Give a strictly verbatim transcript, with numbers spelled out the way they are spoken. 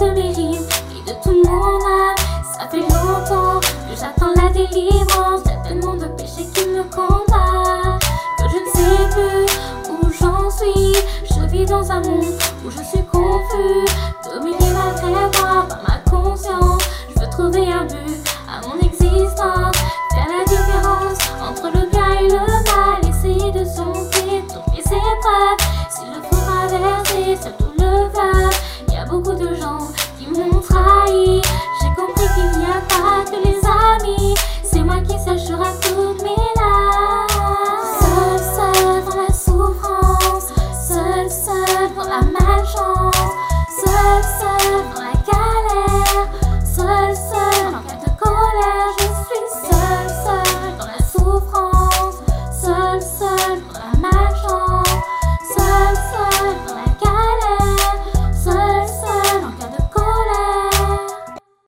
de mes rimes et de tout mon âme. Ça fait longtemps que j'attends la délivrance. Y'a tellement de péchés qui me combattent que je ne sais plus où j'en suis. Je vis dans un monde où je suis confus, dominé malgré moi par ma conscience. Je veux trouver un but à mon existence, faire la différence entre le bien et le mal, essayer de surmonter toutes les épreuves. S'il le faut traverser seul tout le fleuve, y a beaucoup de gens qui m'ont trahi. J'ai compris qu'il n'y a pas que les amis, c'est moi qui séchera toutes mes larmes. Seul, seul dans la souffrance, seul, seul dans la malchance, seul, seul dans la galère, seul, seul en cas de colère. Je suis seul, seul dans la souffrance, seul, seul